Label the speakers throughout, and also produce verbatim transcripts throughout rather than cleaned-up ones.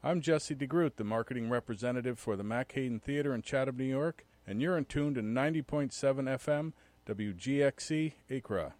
Speaker 1: I'm Jesse DeGroot, the marketing representative for the Mack Hayden Theater in Chatham, New York, and you're in tune to ninety point seven F M, W G X C, Acra.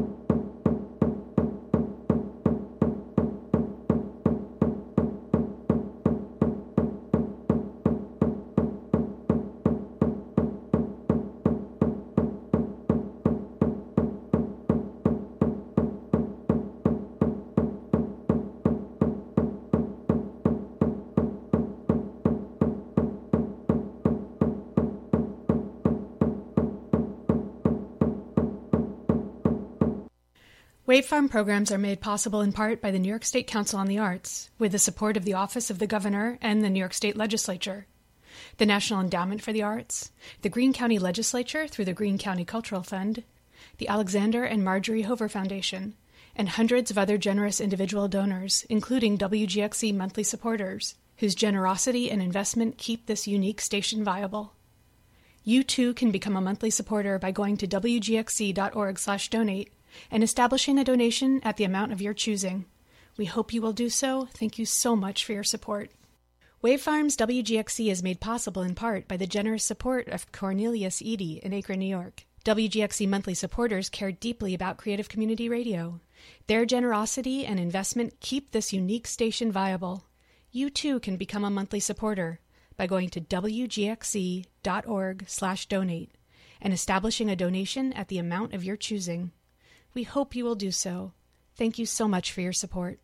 Speaker 2: Wave Farm programs are made possible in part by the New York State Council on the Arts, with the support of the Office of the Governor and the New York State Legislature, the National Endowment for the Arts, the Greene County Legislature through the Greene County Cultural Fund, the Alexander and Marjorie Hover Foundation, and hundreds of other generous individual donors, including W G X C monthly supporters, whose generosity and investment keep this unique station viable. You too can become a monthly supporter by going to W G X C dot org slash donate and establishing a donation at the amount of your choosing. We hope you will do so. Thank you so much for your support. Wave Farms W G X C is made possible in part by the generous support of Cornelius Eady in Akron, New York. W G X C monthly supporters care deeply about creative community radio. Their generosity and investment keep this unique station viable. You too can become a monthly supporter by going to W G X C dot org slash donate and establishing a donation at the amount of your choosing. We hope you will do so. Thank you so much for your support.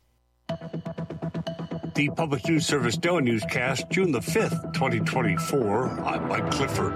Speaker 3: The Public News Service D O A newscast, June the fifth, twenty twenty-four. I'm Mike Clifford.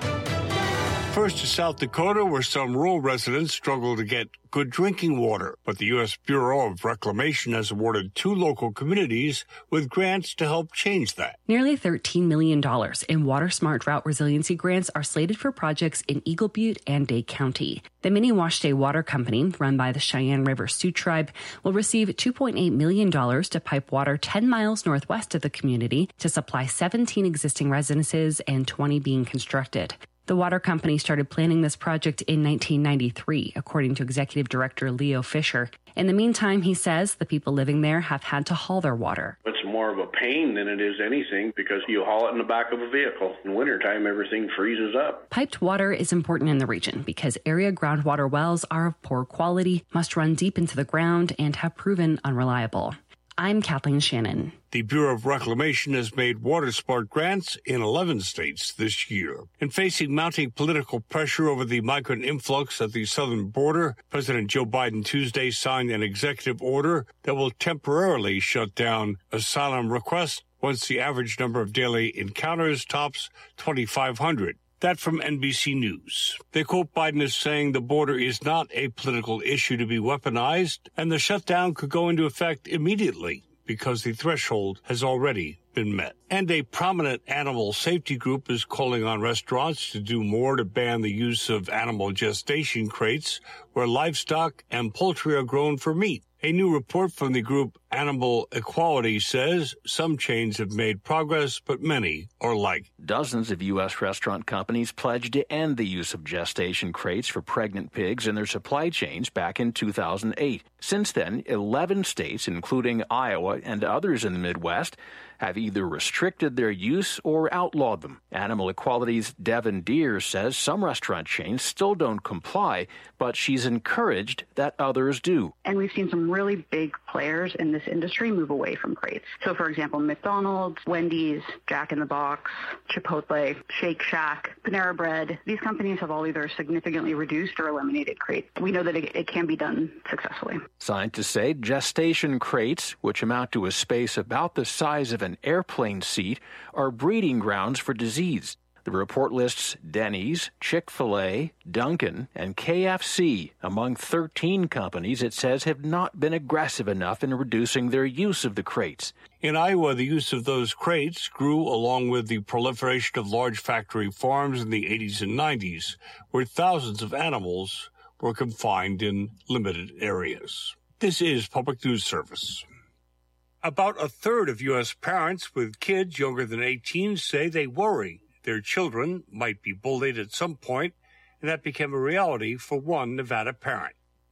Speaker 3: First to South Dakota, where some rural residents struggle to get good drinking water. But the U S Bureau of Reclamation has awarded two local communities with grants to help change that.
Speaker 4: Nearly thirteen million dollars in Water Smart Drought Resiliency grants are slated for projects in Eagle Butte and Dade County. The Mini Wash Day Water Company, run by the Cheyenne River Sioux Tribe, will receive two point eight million dollars to pipe water ten miles northwest of the community to supply seventeen existing residences and twenty being constructed. The water company started planning this project in nineteen ninety-three, according to Executive Director Leo Fisher. In the meantime, he says the people living there have had to haul their water.
Speaker 5: It's more of a pain than it is anything because you haul it in the back of a vehicle. In wintertime, everything freezes up.
Speaker 4: Piped water is important in the region because area groundwater wells are of poor quality, must run deep into the ground, and have proven unreliable. I'm Kathleen Shannon.
Speaker 3: The Bureau of Reclamation has made water smart grants in eleven states this year. And facing mounting political pressure over the migrant influx at the southern border, President Joe Biden Tuesday signed an executive order that will temporarily shut down asylum requests once the average number of daily encounters tops twenty-five hundred. That from N B C News. They quote Biden as saying the border is not a political issue to be weaponized, and the shutdown could go into effect immediately because the threshold has already been met. And a prominent animal safety group is calling on restaurants to do more to ban the use of animal gestation crates where livestock and poultry are grown for meat. A new report from the group Animal Equality says some chains have made progress, but many are lagging.
Speaker 6: Dozens of U S restaurant companies pledged to end the use of gestation crates for pregnant pigs in their supply chains back in two thousand eight. Since then, eleven states, including Iowa and others in the Midwest, have either restricted their use or outlawed them. Animal Equality's Devin Deer says some restaurant chains still don't comply, but she's encouraged that others do.
Speaker 7: And we've seen some really big players in this industry move away from crates. So, for example, McDonald's, Wendy's, Jack in the Box, Chipotle, Shake Shack, Panera Bread. These companies have all either significantly reduced or eliminated crates. We know that it, it can be done successfully.
Speaker 6: Scientists say gestation crates, which amount to a space about the size of an airplane seat, are breeding grounds for disease. The report lists Denny's, Chick-fil-A, Dunkin', and K F C among thirteen companies it says have not been aggressive enough in reducing their use of the crates.
Speaker 3: In Iowa, the use of those crates grew along with the proliferation of large factory farms in the eighties and nineties, where thousands of animals were confined in limited areas. This is Public News Service. About a third of U S parents with kids younger than eighteen say they worry their children might be bullied at some point, and that became a reality for one Nevada parent.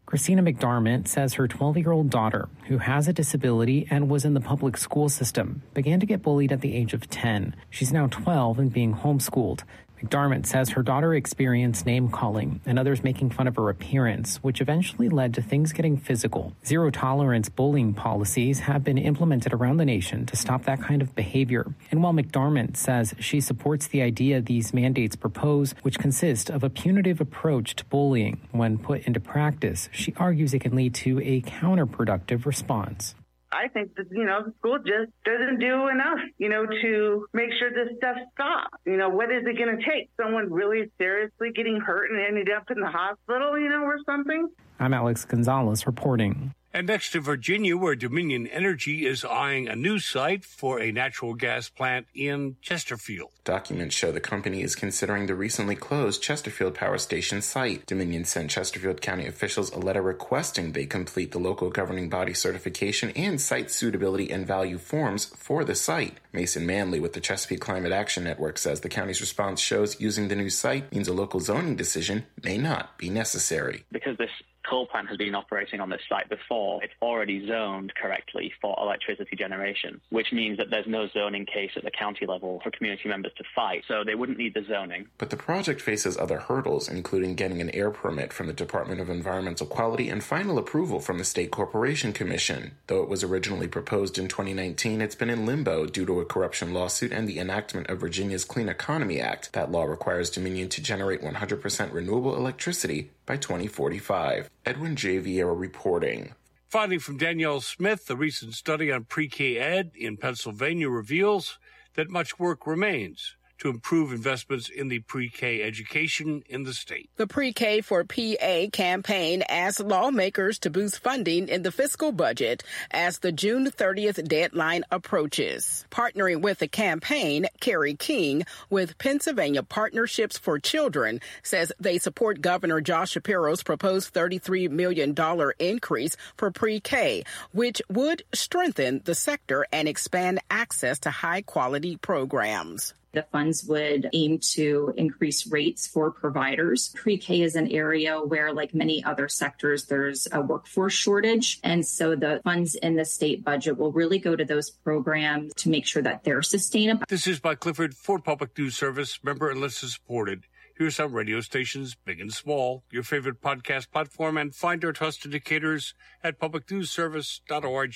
Speaker 8: Christina McDarmott says her twelve-year-old daughter, who has a disability and was in the public school system, began to get bullied at the age of ten. She's now twelve and being homeschooled. McDarmott says her daughter experienced name-calling and others making fun of her appearance, which eventually led to things getting physical. Zero-tolerance bullying policies have been implemented around the nation to stop that kind of behavior. And while McDarmott says she supports the idea these mandates propose, which consist of a punitive approach to bullying, when put into practice, she argues it can lead to a counterproductive response.
Speaker 9: I think that, you know, the school just doesn't do enough, you know, to make sure this stuff stops. You know, what is it going to take? Someone really seriously getting hurt and ended up in the hospital, you know, or something?
Speaker 8: I'm Alex Gonzalez reporting.
Speaker 3: And next to Virginia, where Dominion Energy is eyeing a new site for a natural gas plant in Chesterfield.
Speaker 10: Documents show the company is considering the recently closed Chesterfield Power Station site. Dominion sent Chesterfield County officials a letter requesting they complete the local governing body certification and site suitability and value forms for the site. Mason Manley with the Chesapeake Climate Action Network says the county's response shows using the new site means a local zoning decision may not be necessary.
Speaker 11: Because this coal plant has been operating on this site before, it's already zoned correctly for electricity generation, which means that there's no zoning case at the county level for community members to fight, so they wouldn't need the zoning.
Speaker 10: But the project faces other hurdles, including getting an air permit from the Department of Environmental Quality and final approval from the State Corporation Commission. Though it was originally proposed in twenty nineteen, it's been in limbo due to a corruption lawsuit and the enactment of Virginia's Clean Economy Act. That law requires Dominion to generate one hundred percent renewable electricity by twenty forty-five. Edwin J. Vieira reporting.
Speaker 3: Finally, from Danielle Smith, a recent study on pre-K ed in Pennsylvania reveals that much work remains to improve investments in the pre-K education in the state.
Speaker 12: The Pre-K for P A campaign asked lawmakers to boost funding in the fiscal budget as the June thirtieth deadline approaches. Partnering with the campaign, Carrie King with Pennsylvania Partnerships for Children says they support Governor Josh Shapiro's proposed thirty-three million dollars increase for pre-K, which would strengthen the sector and expand access to high-quality programs.
Speaker 13: The funds would aim to increase rates for providers. Pre-K is an area where, like many other sectors, there's a workforce shortage. And so the funds in the state budget will really go to those programs to make sure that they're sustainable.
Speaker 3: This is Mike Clifford for Public News Service, member and listener supported. Here's some radio stations, big and small, your favorite podcast platform, and find our trust indicators at public news service dot org.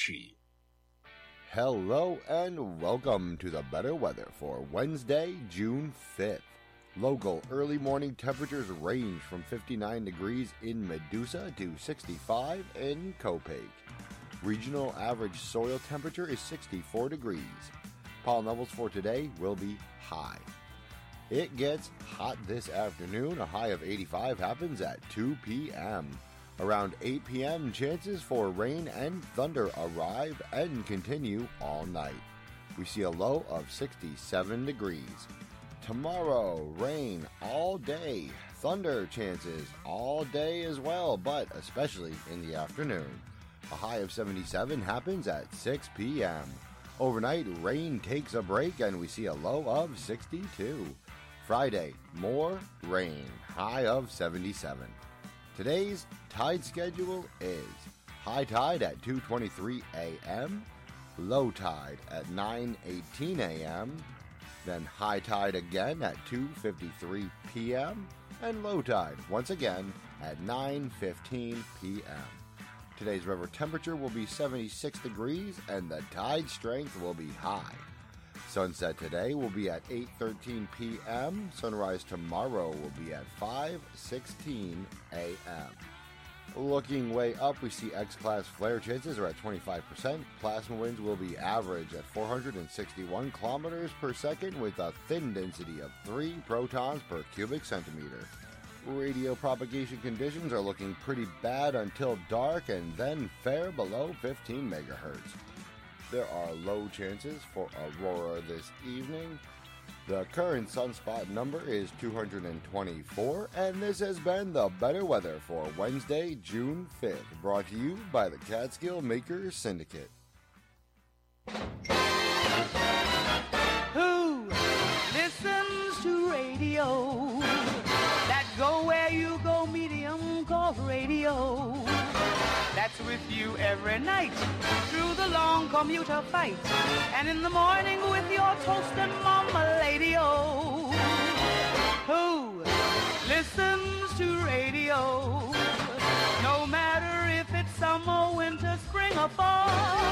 Speaker 14: Hello and welcome to the better weather for Wednesday, June fifth. Local early morning temperatures range from fifty-nine degrees in Medusa to sixty-five in Copake. Regional average soil temperature is sixty-four degrees. Pollen levels for today will be high. It gets hot this afternoon. A high of eighty-five happens at two p.m. Around eight p.m., chances for rain and thunder arrive and continue all night. We see a low of sixty-seven degrees. Tomorrow, rain all day. Thunder chances all day as well, but especially in the afternoon. A high of seventy-seven happens at six p.m. Overnight, rain takes a break and we see a low of sixty-two. Friday, more rain. High of seventy-seven. Today's tide schedule is high tide at two twenty-three a.m., low tide at nine eighteen a.m., then high tide again at two fifty-three p.m., and low tide once again at nine fifteen p.m. Today's river temperature will be seventy-six degrees and the tide strength will be high. Sunset today will be at eight thirteen p.m. Sunrise tomorrow will be at five sixteen a.m. Looking way up, we see X-class flare chances are at twenty-five percent. Plasma winds will be average at four hundred sixty-one kilometers per second with a thin density of three protons per cubic centimeter. Radio propagation conditions are looking pretty bad until dark and then fair below fifteen megahertz. There are low chances for aurora this evening. The current sunspot number is two hundred twenty-four, and this has been the better weather for Wednesday, June fifth, brought to you by the Catskill Makers Syndicate.
Speaker 15: Who listens to radio? That go where you go medium called radio. chats with you every night through the long commuter fight, and in the morning with your toast and mama lady oh, who listens to radio no matter if it's summer, winter, spring or fall.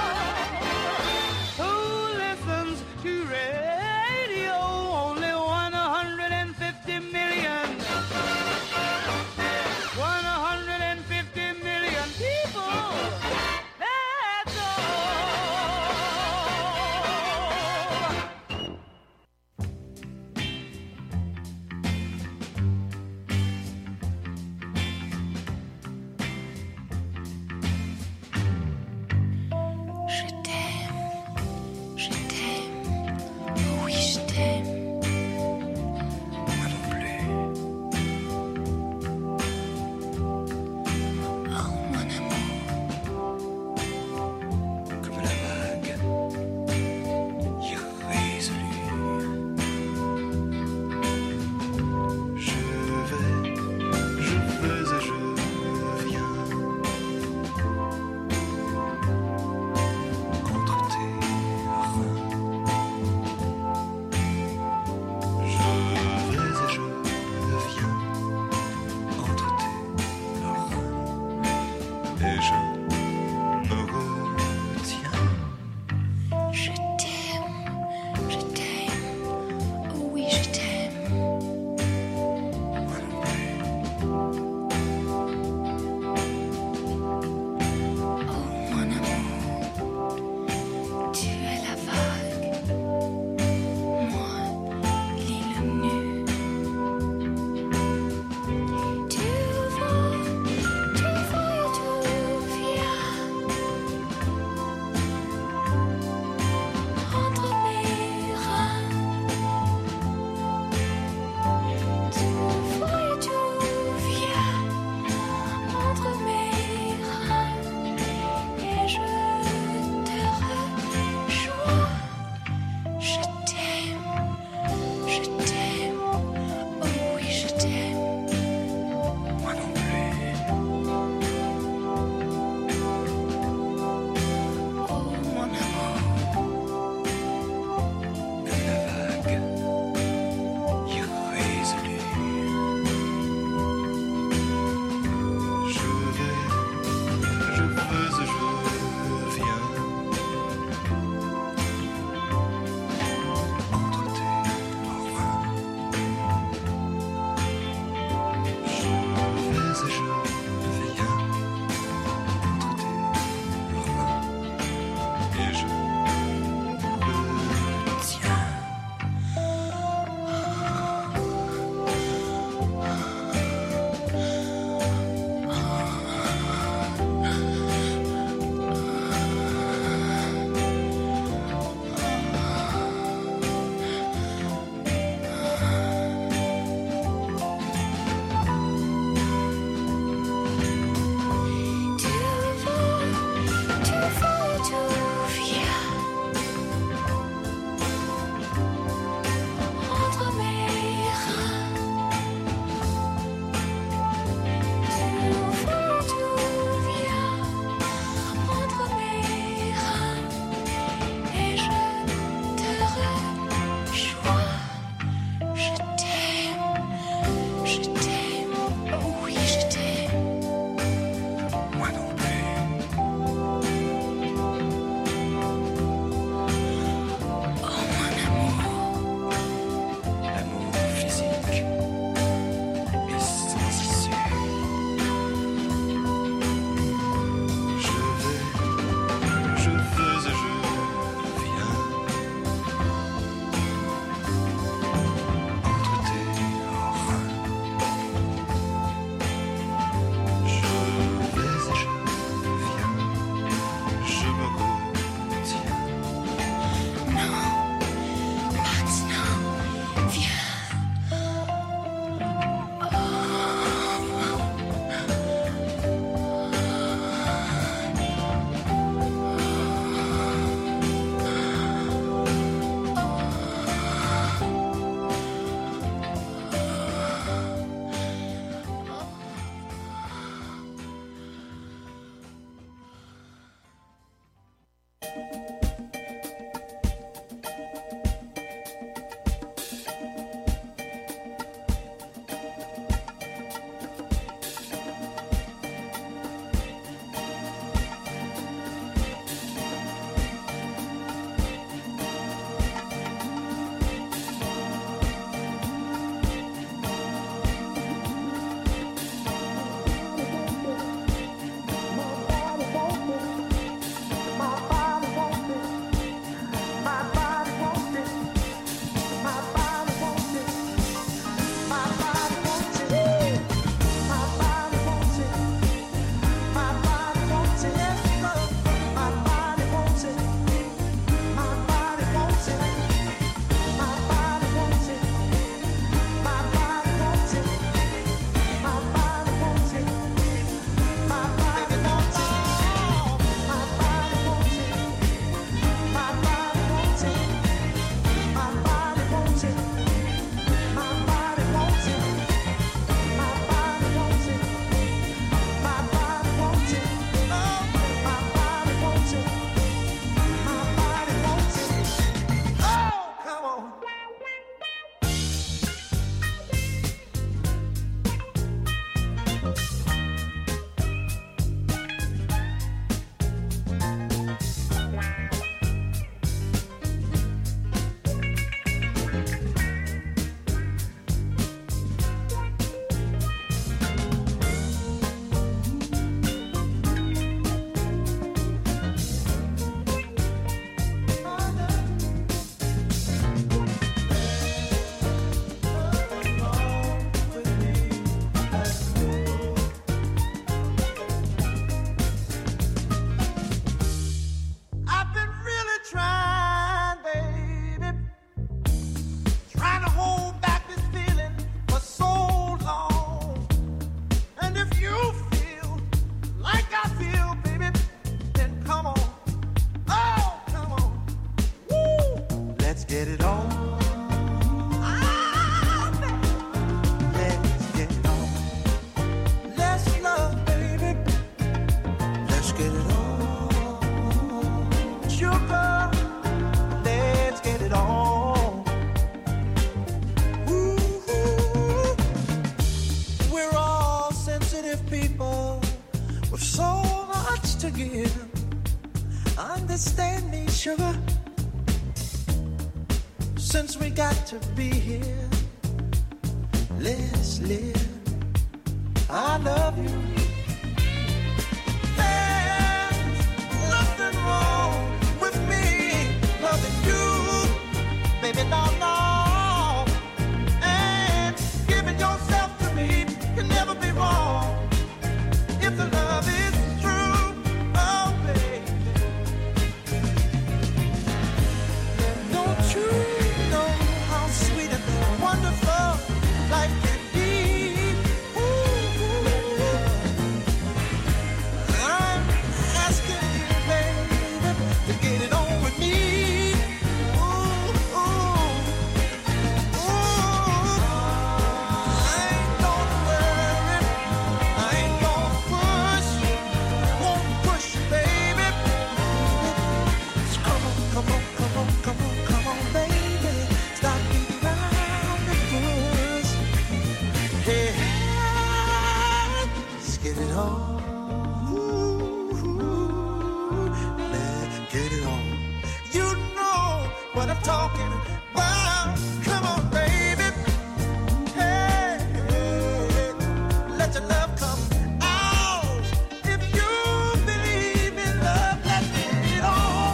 Speaker 15: Who listens to radio? Only one hundred fifty million. one hundred fifty million people. That's
Speaker 16: Je t'aime, je to give. Understand me, sugar. Since we got to be here, let's live. I love you. There's nothing wrong with me loving you, baby, no, no. And giving yourself to me can never be wrong if the love is true. Oh, baby, don't you know how sweet and wonderful life can be? I'm asking you, baby, to get it on with me. Ooh, ooh, ooh. I ain't gonna worry, I ain't gonna push, won't push, baby. So come on, come on, come on, come on, come on, baby. Stop beating around the bush. Hey, let's get it on. Get it on. You know what I'm talking about. Come on, baby. Hey, hey, let your love come out. If you believe in love, let's get it on.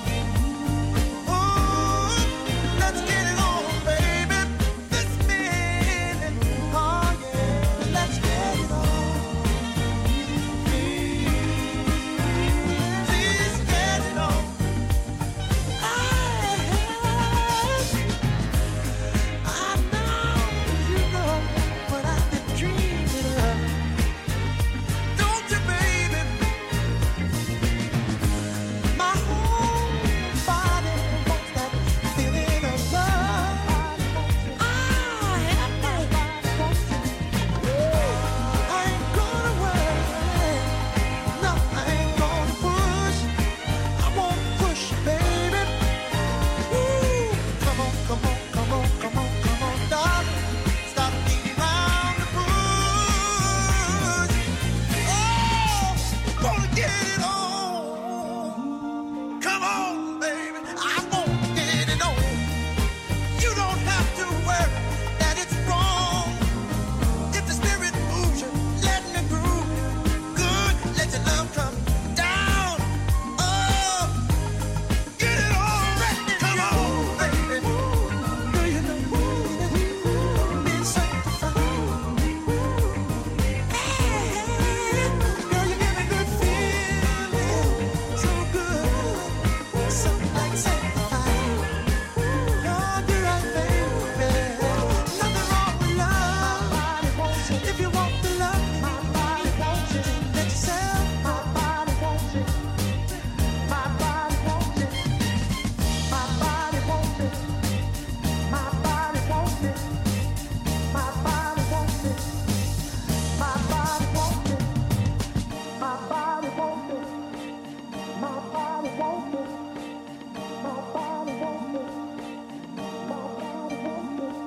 Speaker 16: Ooh, let's get it on, baby. This minute, oh yeah, let's get it on. Please get it on. I know you know what I've been dreaming of. Don't you, baby? My whole body wants that feeling of love. I have that. I ain't gonna worry. No, I ain't gonna push. I won't push, baby. Ooh, come on, come on, come on, come on, come on, darling. Stop beating around the bush. Oh, gonna get it on. Come on, baby. I won't get it on. You don't have to worry that it's wrong. If the spirit moves you, let me groove. Good, let your love come down. Oh, get it on, come on, baby. Do you know I'm being sanctified? Hey, girl, you give me good feeling, so good, something like sanctified. You're the right baby, nothing wrong with love. If you want the love, my body wants it. Let yourself, my body wants it. My body wants it. My body wants it. My body wants it. My body wants it. My body wants it. My body wants it. My body wants it. My body wants it. My body wants it.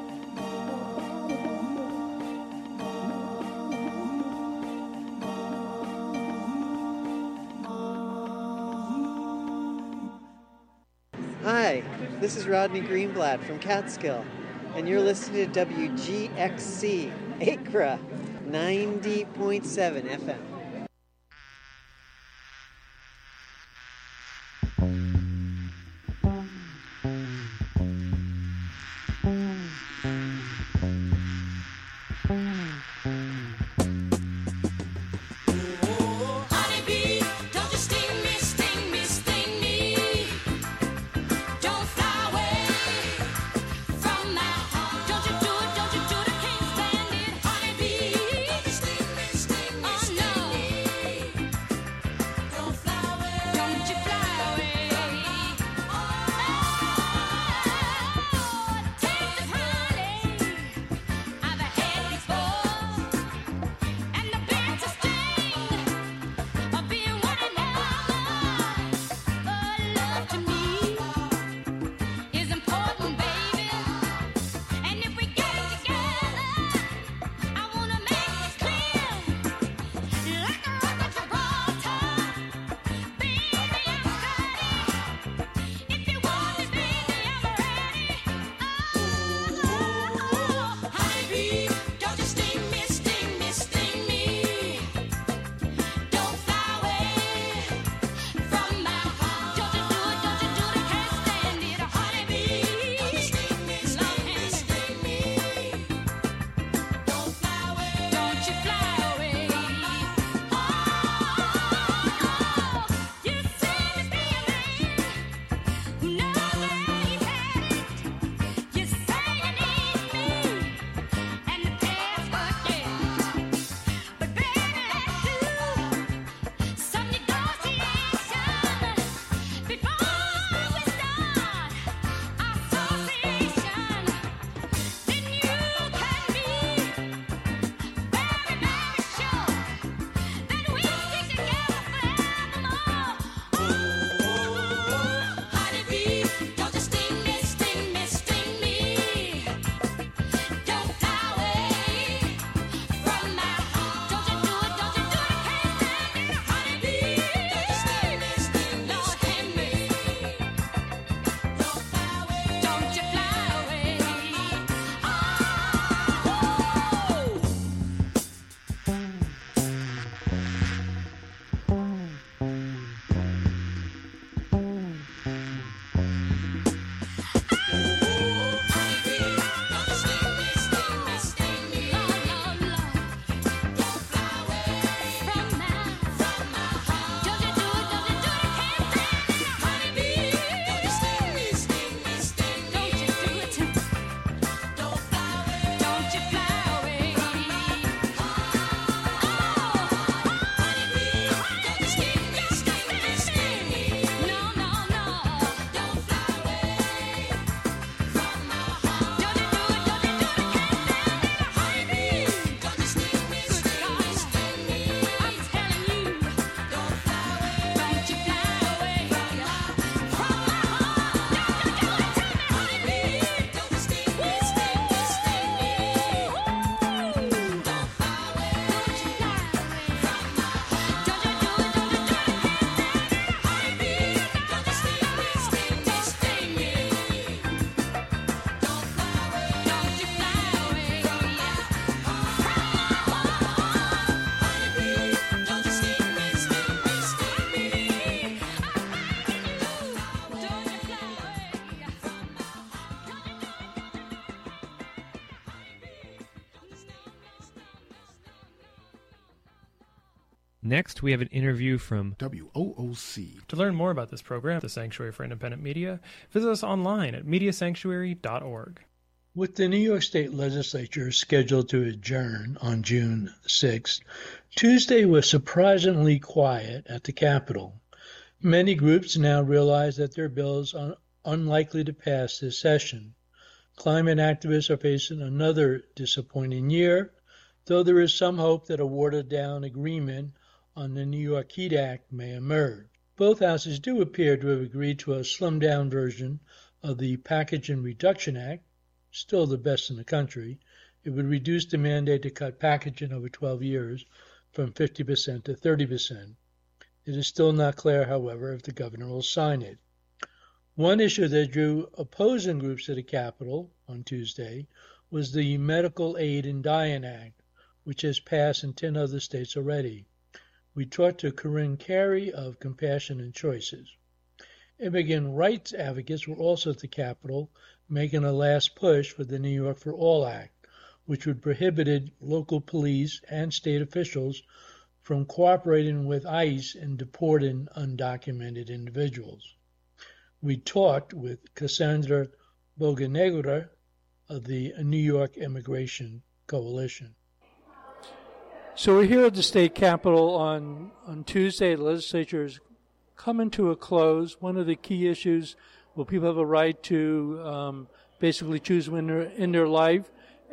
Speaker 17: Hi, this is Rodney Greenblatt from Catskill, and you're listening to W G X C, Acra, ninety point seven F M.
Speaker 18: Honeybee, don't you sting me, sting me, sting me. Don't fly away from my heart. Don't you do it, don't you do it, I can't stand it. Honeybee, don't you sting me, sting me, sting me. Don't fly away, don't you fly away.
Speaker 19: Next, we have an interview from
Speaker 20: W O O C.
Speaker 19: To learn more about this program, the Sanctuary for Independent Media, visit us online at media sanctuary dot org.
Speaker 21: With the New York State Legislature scheduled to adjourn on June sixth, Tuesday was surprisingly quiet at the Capitol. Many groups now realize that their bills are unlikely to pass this session. Climate activists are facing another disappointing year, though there is some hope that a watered-down agreement on the New York Heat Act may emerge. Both houses do appear to have agreed to a slimmed-down version of the Pathogen Reduction Act, still the best in the country. It would reduce the mandate to cut pathogen over twelve years from fifty percent to thirty percent. It is still not clear, however, if the governor will sign it. One issue that drew opposing groups to the Capitol on Tuesday was the Medical Aid in Dying Act, which has passed in ten other states already. We talked to Corinne Carey of Compassion and Choices. Immigrant rights advocates were also at the Capitol, making a last push for the New York for All Act, which would prohibit local police and state officials from cooperating with ICE in deporting undocumented individuals. We talked with Cassandra Bocanegra of the New York Immigration Coalition. So we're here at the state capitol on, on Tuesday. The legislature is coming to a close. One of the key issues, will people have a right to um, basically choose when they're in their life?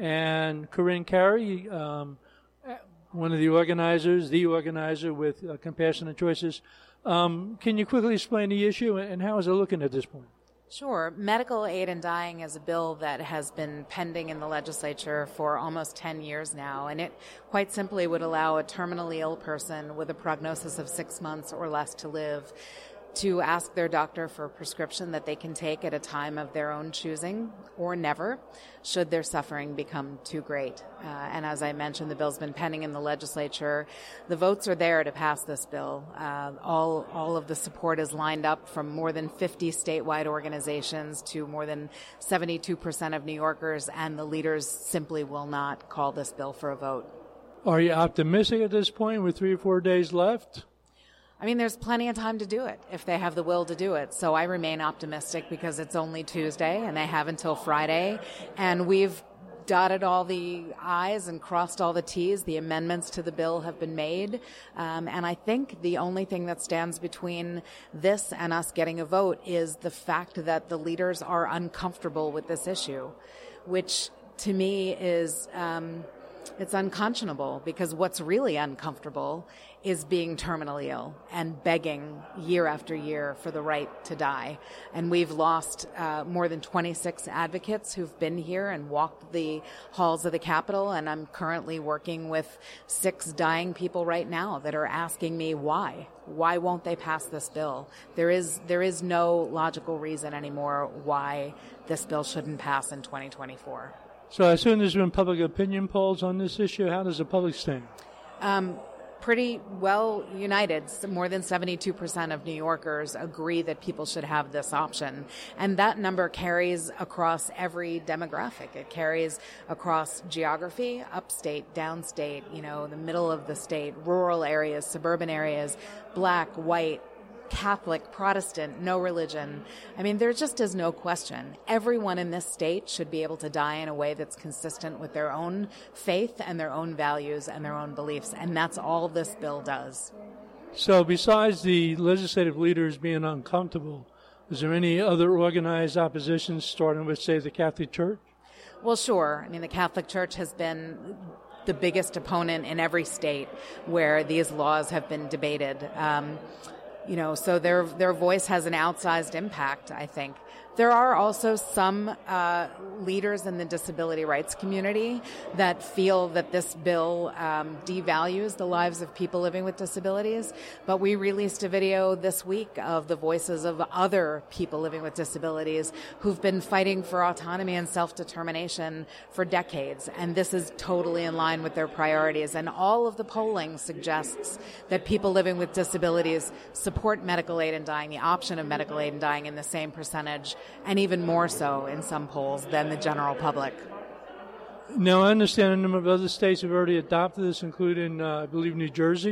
Speaker 21: And Corinne Carey, um, one of the organizers, the organizer with uh, Compassion and Choices, um, can you quickly explain the issue and how is it looking at this point?
Speaker 22: Sure. Medical aid in dying is a bill that has been pending in the legislature for almost ten years now, and it quite simply would allow a terminally ill person with a prognosis of six months or less to live to ask their doctor for a prescription that they can take at a time of their own choosing or never, should their suffering become too great. Uh, and as I mentioned, the bill's been pending in the legislature. The votes are there to pass this bill. Uh, all, all of the support is lined up from more than fifty statewide organizations to more than seventy-two percent of New Yorkers, and the leaders simply will not call this bill for a vote.
Speaker 21: Are you optimistic at this point with three or four days left?
Speaker 22: I mean, there's plenty of time to do it if they have the will to do it. So I remain optimistic because it's only Tuesday and they have until Friday. And we've dotted all the I's and crossed all the T's. The amendments to the bill have been made. Um, and I think the only thing that stands between this and us getting a vote is the fact that the leaders are uncomfortable with this issue, which to me is... Um, It's unconscionable, because what's really uncomfortable is being terminally ill and begging year after year for the right to die. And we've lost uh, more than twenty-six advocates who've been here and walked the halls of the Capitol, and I'm currently working with six dying people right now that are asking me why. Why won't they pass this bill? There is there is no logical reason anymore why this bill shouldn't pass in twenty twenty-four.
Speaker 21: So I assume there's been public opinion polls on this issue. How does the public stand?
Speaker 22: Um, pretty well united. More than seventy-two percent of New Yorkers agree that people should have this option. And that number carries across every demographic. It carries across geography, upstate, downstate, you know, the middle of the state, rural areas, suburban areas, black, white, Catholic, Protestant, no religion. I mean, there just is no question. Everyone in this state should be able to die in a way that's consistent with their own faith and their own values and their own beliefs. And that's all this bill does.
Speaker 21: So besides the legislative leaders being uncomfortable, is there any other organized opposition, starting with, say, the Catholic Church?
Speaker 22: Well, sure. I mean, the Catholic Church has been the biggest opponent in every state where these laws have been debated. Um, You know, so their their voice has an outsized impact, I think. There are also some uh, leaders in the disability rights community that feel that this bill um, devalues the lives of people living with disabilities. But we released a video this week of the voices of other people living with disabilities who've been fighting for autonomy and self-determination for decades. And this is totally in line with their priorities. And all of the polling suggests that people living with disabilities support medical aid in dying, the option of medical aid in dying, in the same percentage, and even more so in some polls than the general public.
Speaker 21: Now, I understand a number of other states have already adopted this, including, uh, I believe, New Jersey.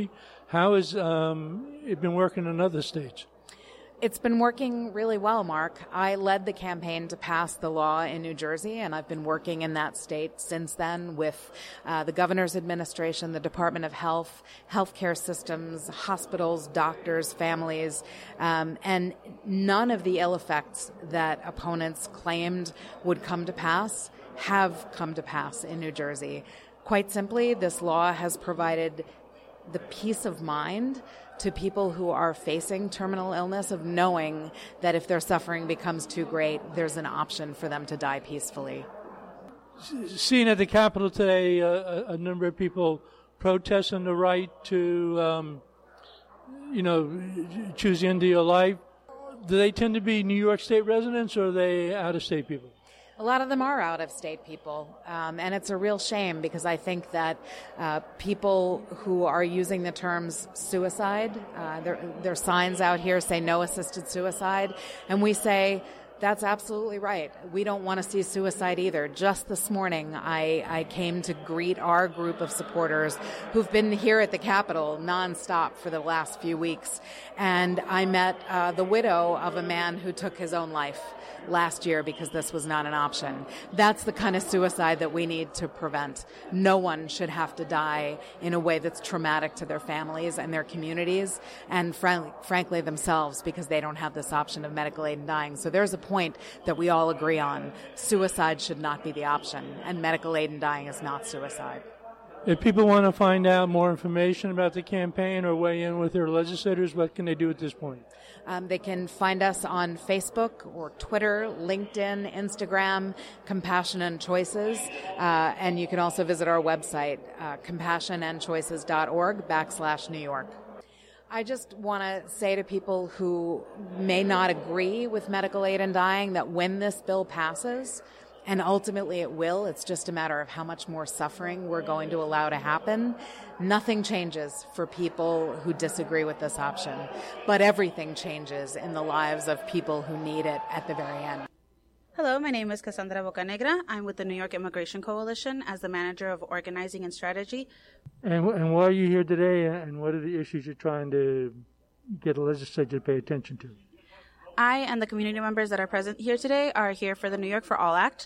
Speaker 21: How has um, it been working in other states?
Speaker 22: It's been working really well, Mark. I led the campaign to pass the law in New Jersey, and I've been working in that state since then with uh, the governor's administration, the Department of Health, healthcare systems, hospitals, doctors, families, um, and none of the ill effects that opponents claimed would come to pass have come to pass in New Jersey. Quite simply, this law has provided the peace of mind to people who are facing terminal illness of knowing that if their suffering becomes too great, there's an option for them to die peacefully.
Speaker 21: Seen at the Capitol today, uh, a number of people protesting the right to, um, you know, choose the end of your life. Do they tend to be New York State residents, or are they out-of-state people?
Speaker 22: A lot of them are out-of-state people, um, and it's a real shame because I think that uh, people who are using the terms suicide, uh, there, there are signs out here say no assisted suicide, and we say that's absolutely right. We don't want to see suicide either. Just this morning, I, I came to greet our group of supporters who've been here at the Capitol nonstop for the last few weeks, and I met uh, the widow of a man who took his own life last year because this was not an option. That's the kind of suicide that we need to prevent. No one should have to die in a way that's traumatic to their families and their communities and fr- frankly themselves because they don't have this option of medical aid in dying. So there's a point that we all agree on. Suicide should not be the option, and medical aid in dying is not suicide.
Speaker 21: If people want to find out more information about the campaign or weigh in with their legislators, what can they do at this point?
Speaker 22: Um, they can find us on Facebook or Twitter, LinkedIn, Instagram, Compassion and Choices. Uh, and you can also visit our website, uh, compassion and choices dot org backslash New York. I just want to say to people who may not agree with medical aid in dying that when this bill passes, and ultimately it will, it's just a matter of how much more suffering we're going to allow to happen, nothing changes for people who disagree with this option. But everything changes in the lives of people who need it at the very end.
Speaker 1: Hello, my name is Cassandra Bocanegra. I'm with the New York Immigration Coalition as the Manager of Organizing and Strategy.
Speaker 21: And, and why are you here today, and what are the issues you're trying to get the legislature to pay attention to?
Speaker 1: I and the community members that are present here today are here for the New York for All Act.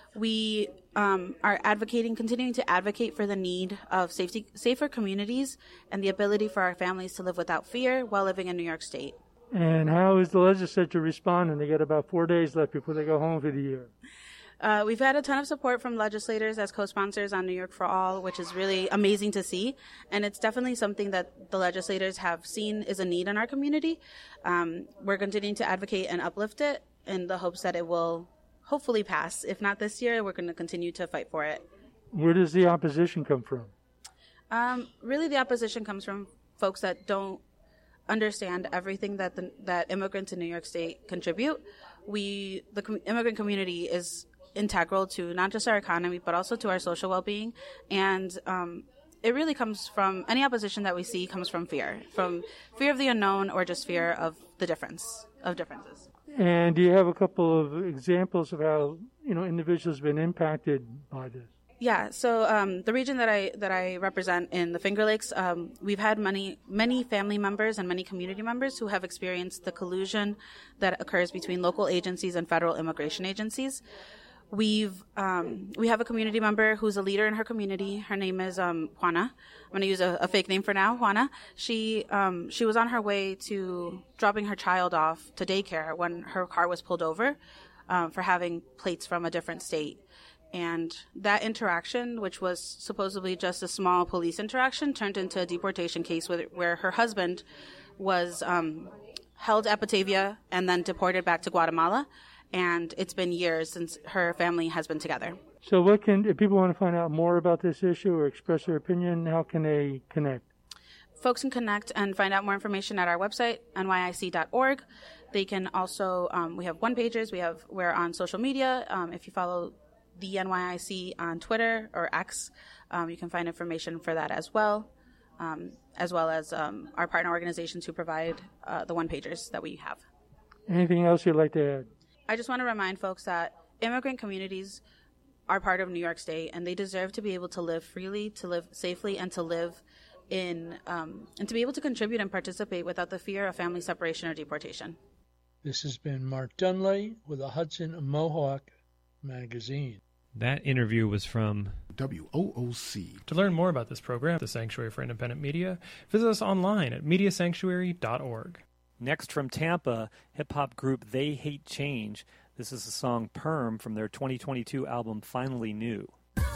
Speaker 1: We um, are advocating, continuing to advocate for the need of safety, safer communities and the ability for our families to live without fear while living in New York State.
Speaker 21: And how is the legislature responding? They got about four days left before they go home for the year.
Speaker 1: Uh, we've had a ton of support from legislators as co-sponsors on New York for All, which is really amazing to see. And it's definitely something that the legislators have seen is a need in our community. Um, we're continuing to advocate and uplift it in the hopes that it will hopefully pass. If not this year, we're going to continue to fight for it.
Speaker 21: Where does the opposition come from?
Speaker 1: Um, really, the opposition comes from folks that don't understand everything that the, that immigrants in New York State contribute. We, the com- immigrant community is integral to not just our economy, but also to our social well-being. And um, it really comes from, any opposition that we see comes from fear, from fear of the unknown or just fear of the difference, of differences.
Speaker 21: And do you have a couple of examples of how, you know, individuals have been impacted by this?
Speaker 1: Yeah, so um, the region that I that I represent in the Finger Lakes, um, we've had many many family members and many community members who have experienced the collusion that occurs between local agencies and federal immigration agencies. We've um, we have a community member who's a leader in her community. Her name is um, Juana. I'm going to use a, a fake name for now. Juana. She um, she was on her way to dropping her child off to daycare when her car was pulled over um, for having plates from a different state. And that interaction, which was supposedly just a small police interaction, turned into a deportation case with, where her husband was um, held at Batavia and then deported back to Guatemala. And it's been years since her family has been together.
Speaker 21: So what can, if people want to find out more about this issue or express their opinion, how can they connect?
Speaker 1: Folks can connect and find out more information at our website, N Y I C dot org. They can also, um, we have one pages, we have, we're on social media. Um, if you follow the N Y I C on Twitter or X, um, you can find information for that as well, um, as well as um, our partner organizations who provide uh, the one-pagers that we have.
Speaker 21: Anything else you'd like to add?
Speaker 1: I just want to remind folks that immigrant communities are part of New York State, and they deserve to be able to live freely, to live safely, and to live in um, and to be able to contribute and participate without the fear of family separation or deportation.
Speaker 21: This has been Mark Dunley with the Hudson Mohawk Magazine.
Speaker 19: That interview was from
Speaker 2: W O O C.
Speaker 19: To learn more about this program, the Sanctuary for Independent Media, visit us online at media sanctuary dot org.
Speaker 20: Next from Tampa, hip-hop group They Hate Change. This is the song Perm from their twenty twenty-two album Finally New.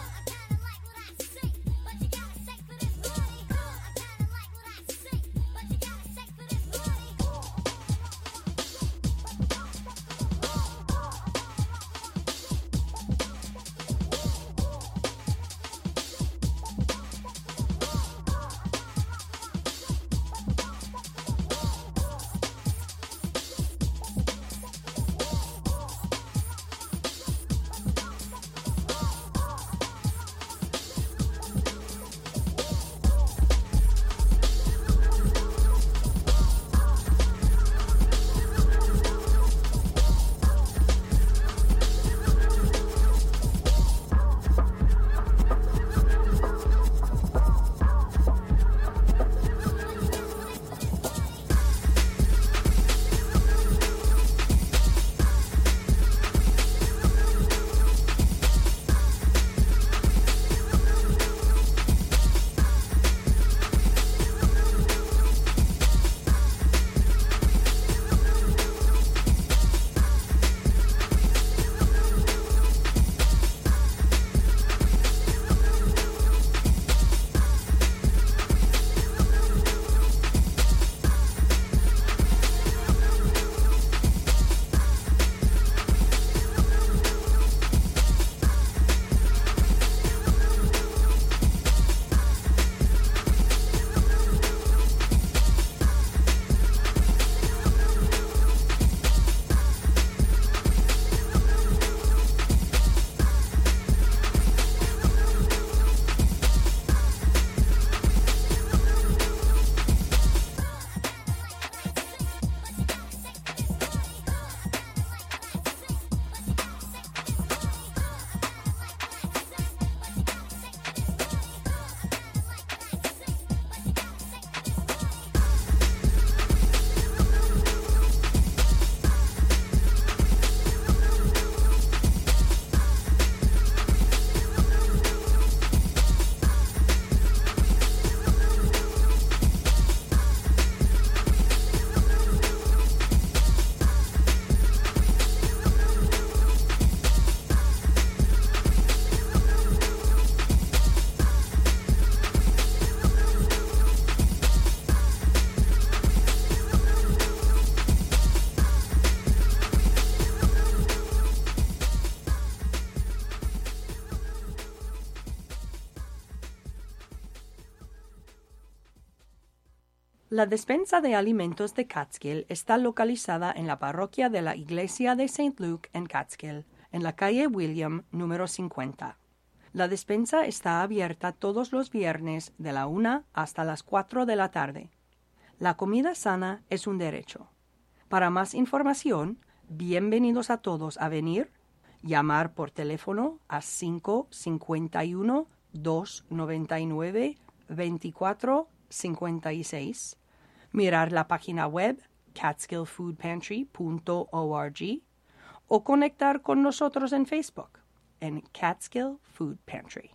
Speaker 23: La despensa de alimentos de Catskill está localizada en la parroquia de la Iglesia de Saint Luke en Catskill, en la calle William número cincuenta. La despensa está abierta todos los viernes de la una hasta las cuatro de la tarde. La comida sana es un derecho. Para más información, bienvenidos a todos a venir, llamar por teléfono a cinco cinco uno, dos nueve nueve, dos cuatro cinco seis, mirar la página web catskill food pantry punto org o conectar con nosotros en Facebook en Catskill Food Pantry.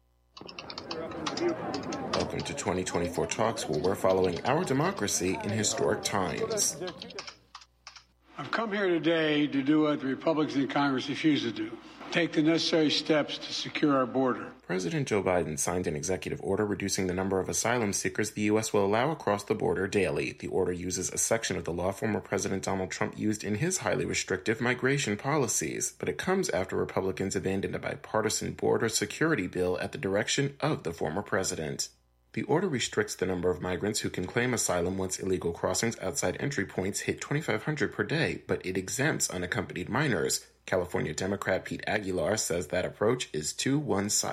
Speaker 10: Welcome to twenty twenty-four Talks, where we're following our democracy in historic times.
Speaker 24: I've come here today to do what the Republicans in Congress refuse to do. Take the necessary steps to secure our border.
Speaker 10: President Joe Biden signed an executive order reducing the number of asylum seekers the U S will allow across the border daily. The order uses a section of the law former President Donald Trump used in his highly restrictive migration policies, but it comes after Republicans abandoned a bipartisan border security bill at the direction of the former president. The order restricts the number of migrants who can claim asylum once illegal crossings outside entry points hit twenty-five hundred per day, but it exempts unaccompanied minors. California Democrat Pete Aguilar says that approach is too one-sided.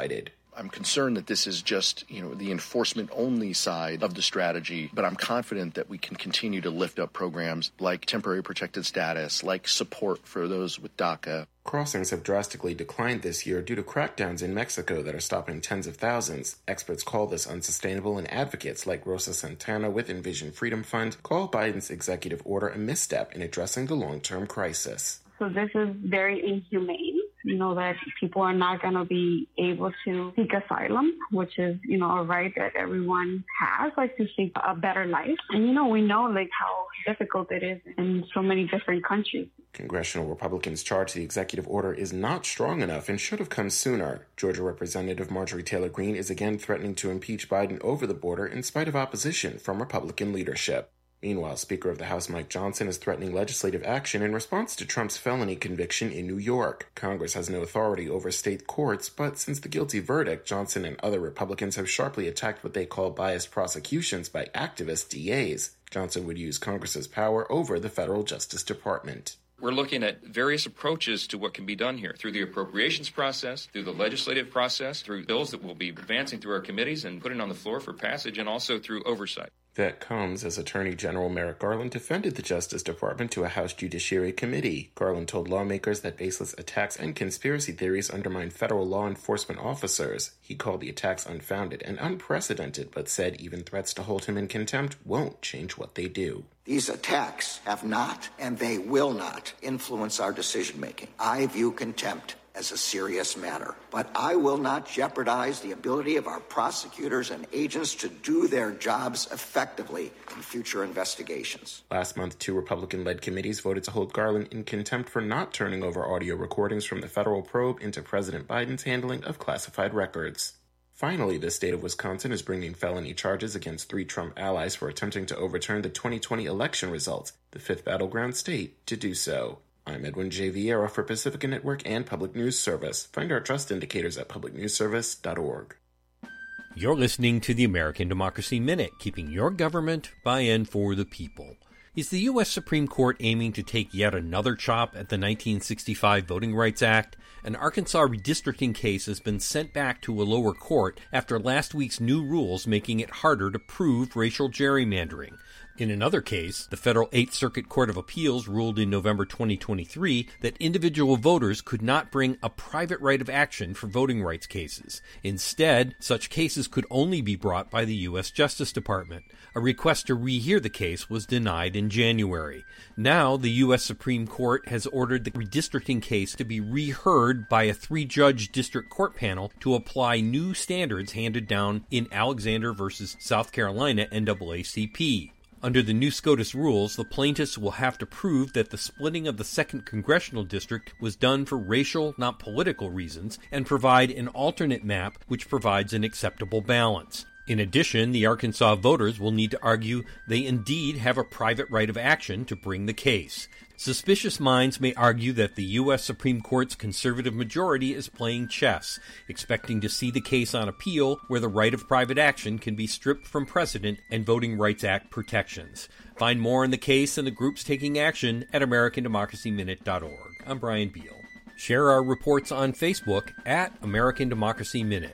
Speaker 4: I'm concerned that this is just, you know, the enforcement-only side of the strategy, but I'm confident that we can continue to lift up programs like temporary protected status, like support for those with DACA.
Speaker 10: Crossings have drastically declined this year due to crackdowns in Mexico that are stopping tens of thousands. Experts call this unsustainable, and advocates like Rosa Santana with Envision Freedom Fund call Biden's executive order a misstep in addressing the long-term crisis.
Speaker 5: So this is very inhumane. You know, that people are not going to be able to seek asylum, which is, you know, a right that everyone has, like to seek a better life. And, you know, we know like how difficult it is in so many different countries.
Speaker 10: Congressional Republicans charge the executive order is not strong enough and should have come sooner. Georgia Representative Marjorie Taylor Greene is again threatening to impeach Biden over the border in spite of opposition from Republican leadership. Meanwhile, Speaker of the House Mike Johnson is threatening legislative action in response to Trump's felony conviction in New York. Congress has no authority over state courts, but since the guilty verdict, Johnson and other Republicans have sharply attacked what they call biased prosecutions by activist D As. Johnson would use Congress's power over the federal Justice Department.
Speaker 6: We're looking at various approaches to what can be done here through the appropriations process, through the legislative process, through bills that we'll be advancing through our committees and putting on the floor for passage, and also through oversight.
Speaker 10: That comes as Attorney General Merrick Garland defended the Justice Department to a House Judiciary Committee. Garland told lawmakers that baseless attacks and conspiracy theories undermine federal law enforcement officers. He called the attacks unfounded and unprecedented, but said even threats to hold him in contempt won't change what they do.
Speaker 7: These attacks have not, and they will not, influence our decision-making. I view contempt as a serious matter, but I will not jeopardize the ability of our prosecutors and agents to do their jobs effectively in future investigations.
Speaker 10: Last month, two Republican-led committees voted to hold Garland in contempt for not turning over audio recordings from the federal probe into President Biden's handling of classified records. Finally, the state of Wisconsin is bringing felony charges against three Trump allies for attempting to overturn the twenty twenty election results, the fifth battleground state to do so. I'm Edwin J. Vieira for Pacifica Network and Public News Service. Find our trust indicators at public news service dot org.
Speaker 25: You're listening to the American Democracy Minute, keeping your government by and for the people. Is the U S Supreme Court aiming to take yet another chop at the nineteen sixty-five Voting Rights Act? An Arkansas redistricting case has been sent back to a lower court after last week's new rules making it harder to prove racial gerrymandering. In another case, the Federal Eighth Circuit Court of Appeals ruled in November twenty twenty-three that individual voters could not bring a private right of action for voting rights cases. Instead, such cases could only be brought by the U S Justice Department. A request to rehear the case was denied in January. Now, the U S Supreme Court has ordered the redistricting case to be reheard by a three-judge district court panel to apply new standards handed down in Alexander versus South Carolina N double A C P. Under the new SCOTUS rules, the plaintiffs will have to prove that the splitting of the second congressional district was done for racial, not political reasons, and provide an alternate map which provides an acceptable balance. In addition, the Arkansas voters will need to argue they indeed have a private right of action to bring the case. Suspicious minds may argue that the U S Supreme Court's conservative majority is playing chess, expecting to see the case on appeal where the right of private action can be stripped from precedent and Voting Rights Act protections. Find more on the case and the groups taking action at american democracy minute dot org. I'm Brian Beal. Share our reports on Facebook at American Democracy Minute.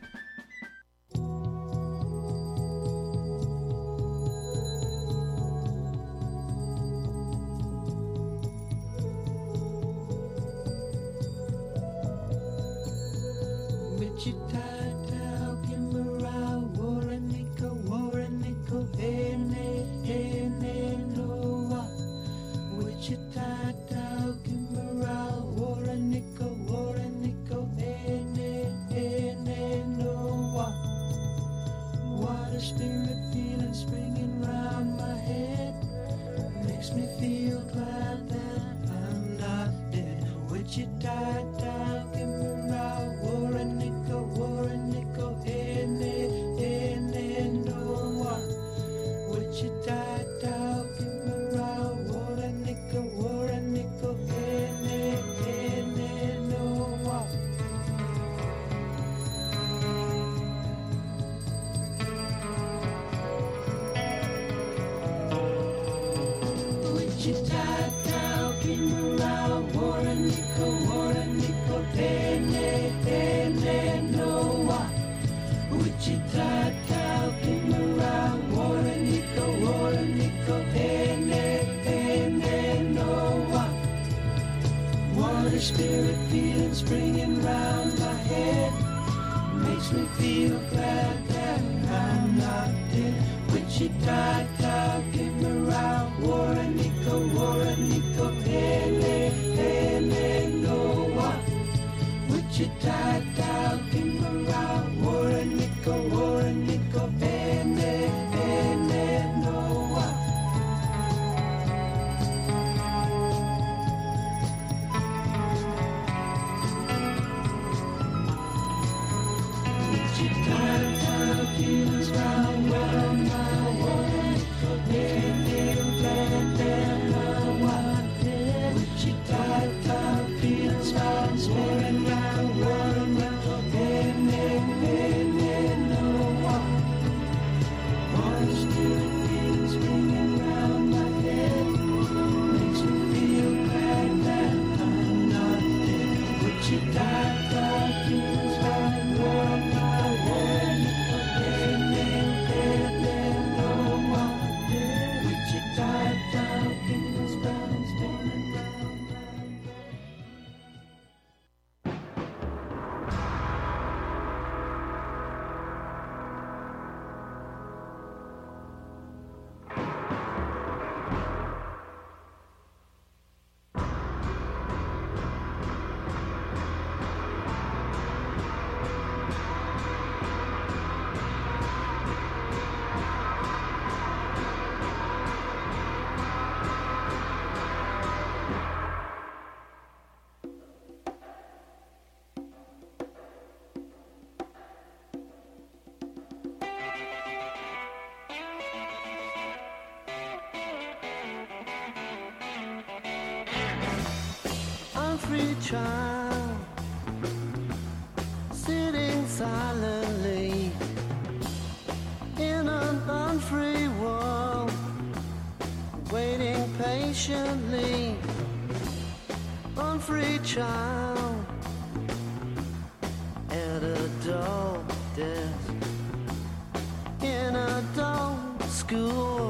Speaker 16: Wichita, Kimberly, Warrenica, Warrenica, Ene, Ene, Noa. Wichita, Kimberly, Warrenica, Warrenica, Ene, Ene, Noa. Water spirit feeling springing round my head makes me feel glad that I'm not dead. Wichita, Kimberly, Warrenica, Warrenica, Ene, Ene, Noa. Wichita, Kimberly, Warrenica, Warrenica, Ene, Ene, Noa. Wichita, Kimberly, Warrenica, Warrenica, Ene, Ene, Noa. Holy Spirit feeling springing round my head makes me feel glad that I'm not dead. Wichita, Kimmerow, Warrenico, Warrenico, Pele, Pele, Noah. Wichita, Kimmerow, Warrenico, Warrenico, Pele, Pele, Noah.
Speaker 8: Unfree child, sitting silently in an unfree world, waiting patiently. Unfree child at a dull desk in a dull school.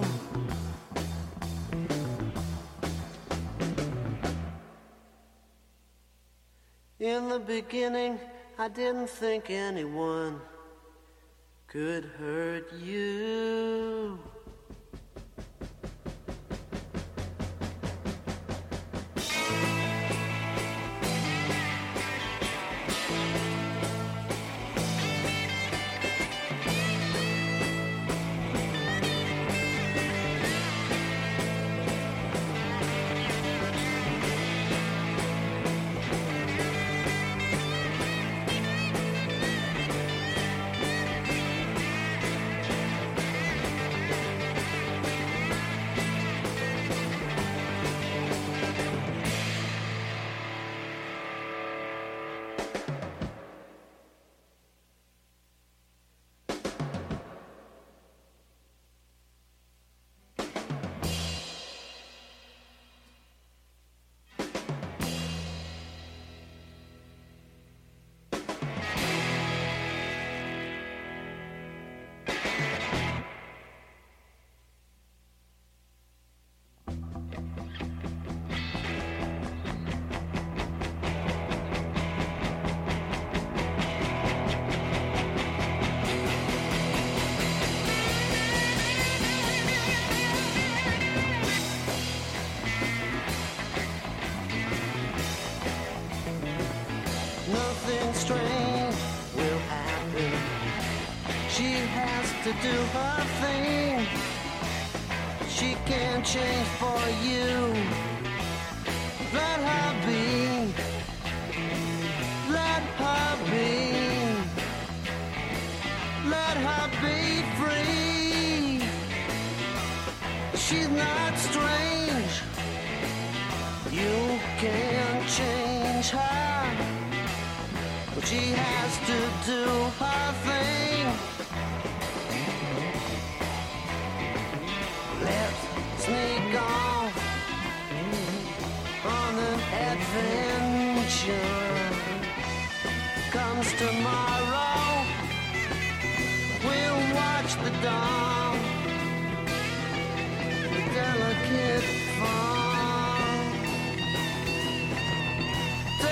Speaker 8: In the beginning, I didn't think anyone could hurt you. Nothing strange will happen. She has to do her thing. She can't change for you. Let her be. Let her be. Let her be free. She's not strange. You can't change her. But she has to do her thing. Let's sneak off on an adventure. Comes tomorrow, we'll watch the dawn, the delicate fall.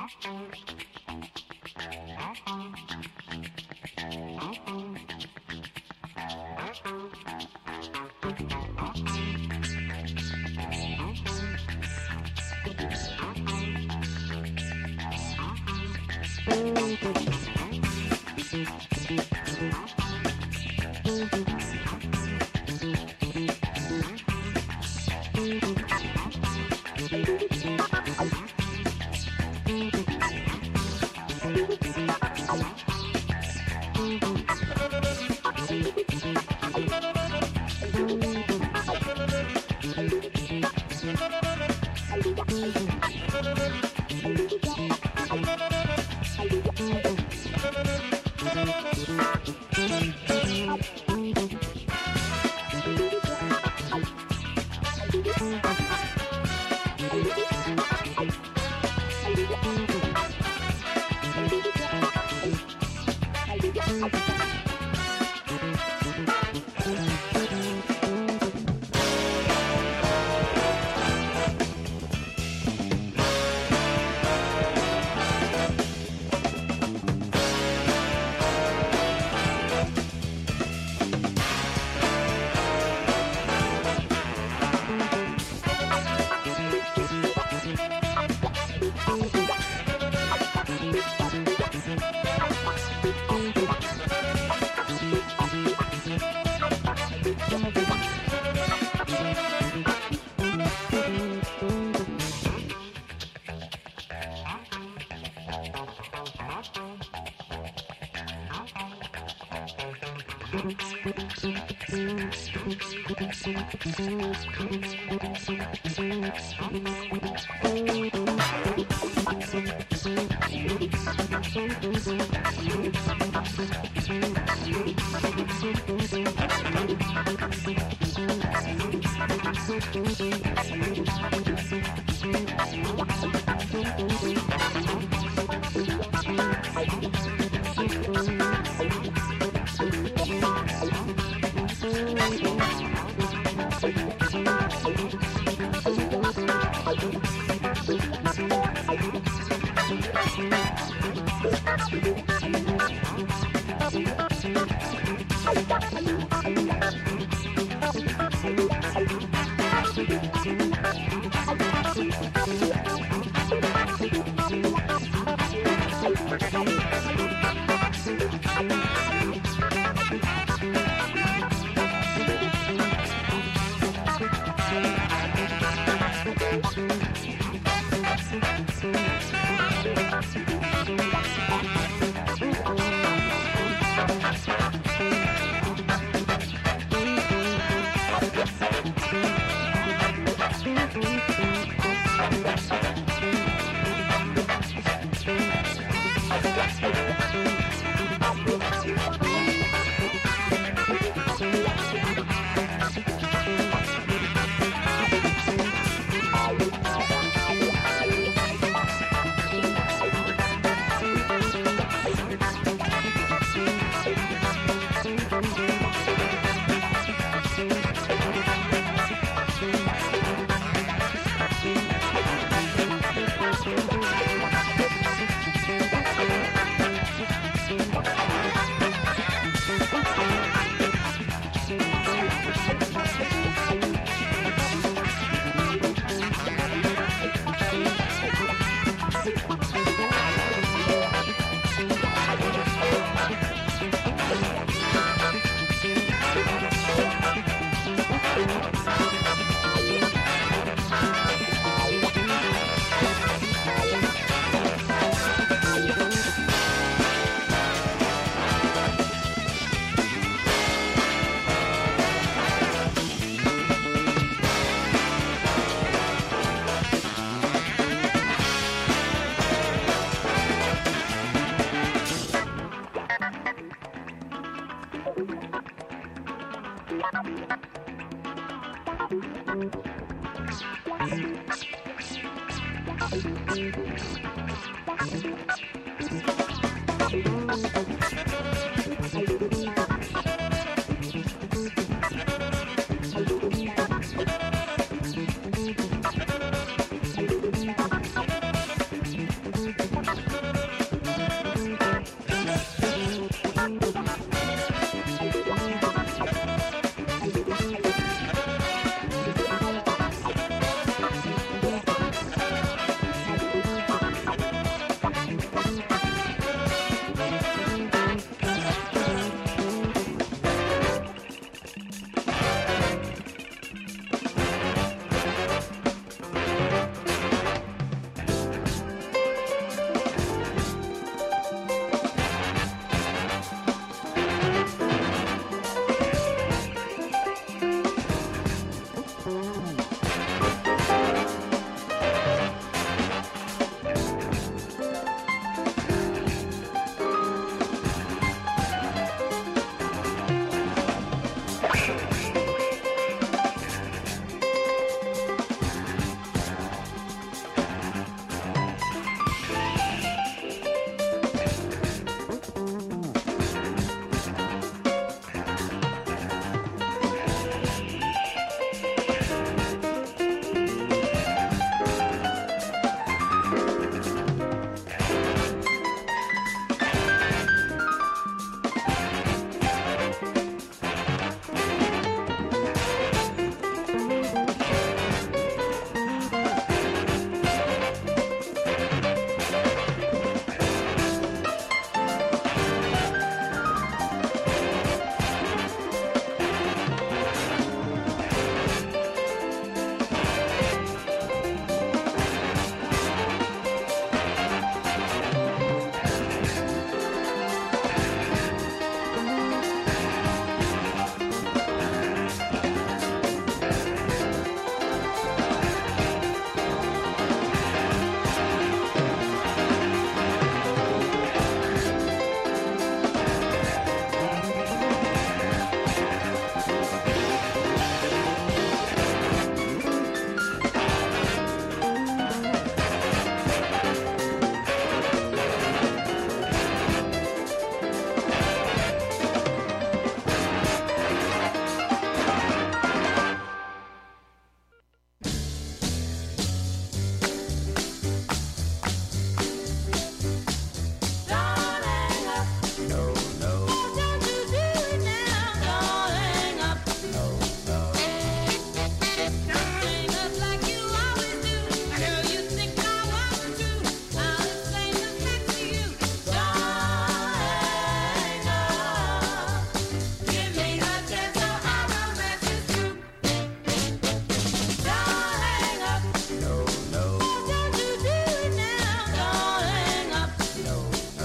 Speaker 16: Thank you.